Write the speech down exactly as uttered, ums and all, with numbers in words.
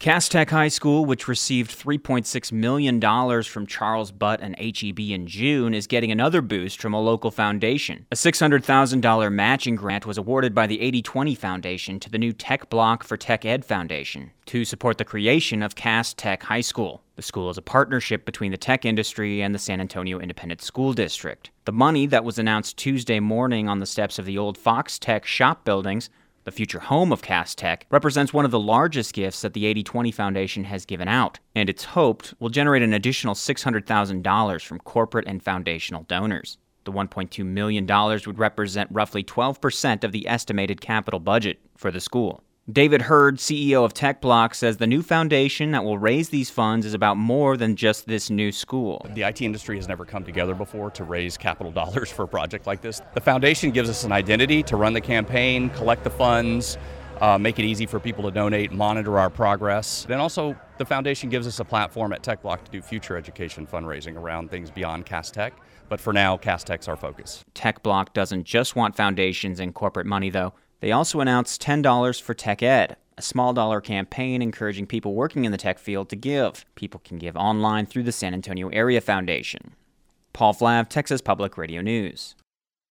Cass Tech High School, which received three point six million dollars from Charles Butt and H E B in June, is getting another boost from a local foundation. A six hundred thousand dollars matching grant was awarded by the eighty twenty Foundation to the new Tech Block for Tech Ed Foundation to support the creation of Cass Tech High School. The school is a partnership between the tech industry and the San Antonio Independent School District. The money that was announced Tuesday morning on the steps of the old Fox Tech shop buildings, the future home of Cass Tech, represents one of the largest gifts that the eighty twenty Foundation has given out, and it's hoped will generate an additional six hundred thousand dollars from corporate and foundational donors. The one point two million dollars would represent roughly twelve percent of the estimated capital budget for the school. David Hurd, C E O of TechBlock, says the new foundation that will raise these funds is about more than just this new school. The I T industry has never come together before to raise capital dollars for a project like this. The foundation gives us an identity to run the campaign, collect the funds, uh, make it easy for people to donate, monitor our progress. Then also, the foundation gives us a platform at TechBlock to do future education fundraising around things beyond Cass Tech. But for now, Cass Tech's our focus. TechBlock doesn't just want foundations and corporate money, though. They also announced ten dollars for Tech Ed, a small dollar campaign encouraging people working in the tech field to give. People can give online through the San Antonio Area Foundation. Paul Flav, Texas Public Radio News.